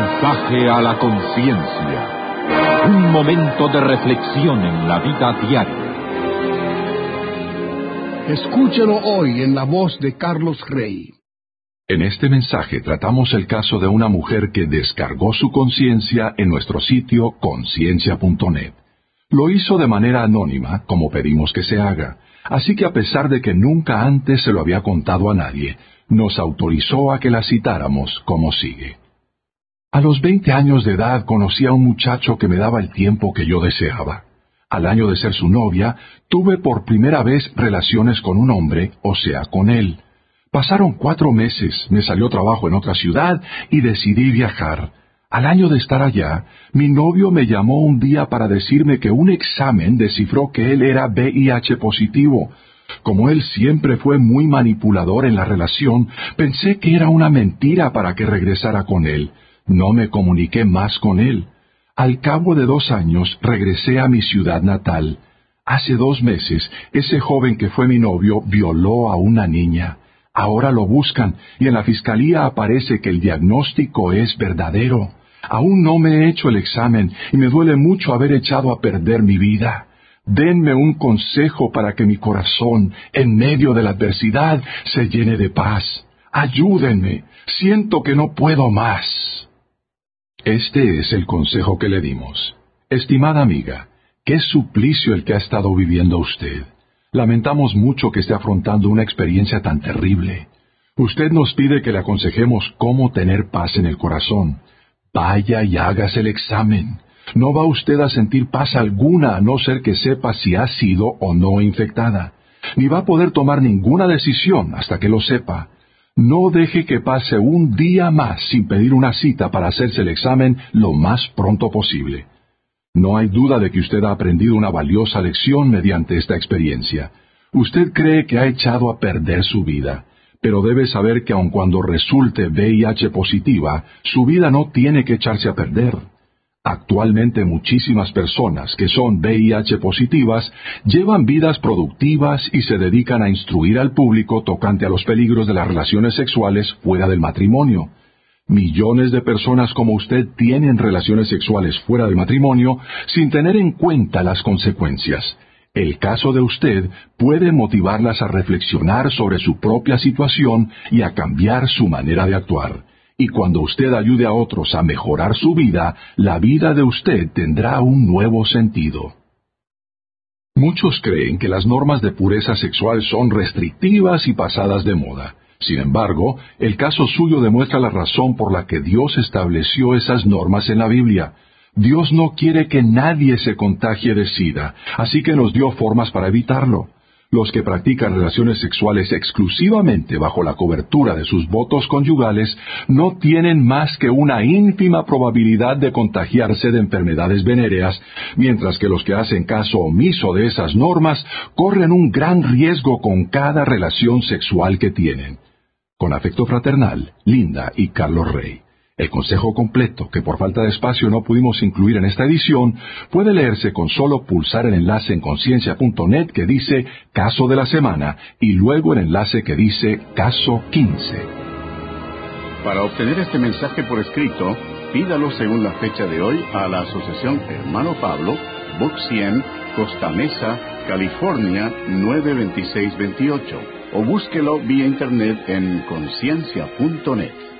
Mensaje a la conciencia. Un momento de reflexión en la vida diaria. Escúchelo hoy en la voz de Carlos Rey. En este mensaje tratamos el caso de una mujer que descargó su conciencia en nuestro sitio conciencia.net. Lo hizo de manera anónima, como pedimos que se haga, así que a pesar de que nunca antes se lo había contado a nadie, nos autorizó a que la citáramos como sigue. A los 20 años de edad conocí a un muchacho que me daba el tiempo que yo deseaba. Al año de ser su novia, tuve por primera vez relaciones con un hombre, o sea, con él. Pasaron 4 meses, me salió trabajo en otra ciudad y decidí viajar. Al año de estar allá, mi novio me llamó un día para decirme que un examen descifró que él era VIH positivo. Como él siempre fue muy manipulador en la relación, pensé que era una mentira para que regresara con él. No me comuniqué más con él. Al cabo de 2 años, regresé a mi ciudad natal. Hace 2 meses, ese joven que fue mi novio violó a una niña. Ahora lo buscan, y en la fiscalía aparece que el diagnóstico es verdadero. Aún no me he hecho el examen, y me duele mucho haber echado a perder mi vida. Denme un consejo para que mi corazón, en medio de la adversidad, se llene de paz. Ayúdenme, siento que no puedo más. Este es el consejo que le dimos. Estimada amiga, qué suplicio el que ha estado viviendo usted. Lamentamos mucho que esté afrontando una experiencia tan terrible. Usted nos pide que le aconsejemos cómo tener paz en el corazón. Vaya y hágase el examen. No va usted a sentir paz alguna a no ser que sepa si ha sido o no infectada. Ni va a poder tomar ninguna decisión hasta que lo sepa. No deje que pase un día más sin pedir una cita para hacerse el examen lo más pronto posible. No hay duda de que usted ha aprendido una valiosa lección mediante esta experiencia. Usted cree que ha echado a perder su vida, pero debe saber que aun cuando resulte VIH positiva, su vida no tiene que echarse a perder. Actualmente muchísimas personas que son VIH positivas llevan vidas productivas y se dedican a instruir al público tocante a los peligros de las relaciones sexuales fuera del matrimonio. Millones de personas como usted tienen relaciones sexuales fuera del matrimonio sin tener en cuenta las consecuencias. El caso de usted puede motivarlas a reflexionar sobre su propia situación y a cambiar su manera de actuar. Y cuando usted ayude a otros a mejorar su vida, la vida de usted tendrá un nuevo sentido. Muchos creen que las normas de pureza sexual son restrictivas y pasadas de moda. Sin embargo, el caso suyo demuestra la razón por la que Dios estableció esas normas en la Biblia. Dios no quiere que nadie se contagie de SIDA, así que nos dio formas para evitarlo. Los que practican relaciones sexuales exclusivamente bajo la cobertura de sus votos conyugales no tienen más que una ínfima probabilidad de contagiarse de enfermedades venéreas, mientras que los que hacen caso omiso de esas normas corren un gran riesgo con cada relación sexual que tienen. Con afecto fraternal, Linda y Carlos Rey. El consejo completo, que por falta de espacio no pudimos incluir en esta edición, puede leerse con solo pulsar el enlace en conciencia.net que dice Caso de la Semana y luego el enlace que dice Caso 15. Para obtener este mensaje por escrito, pídalo según la fecha de hoy a la Asociación Hermano Pablo, Box 100, Costa Mesa, California 92628, o búsquelo vía internet en conciencia.net.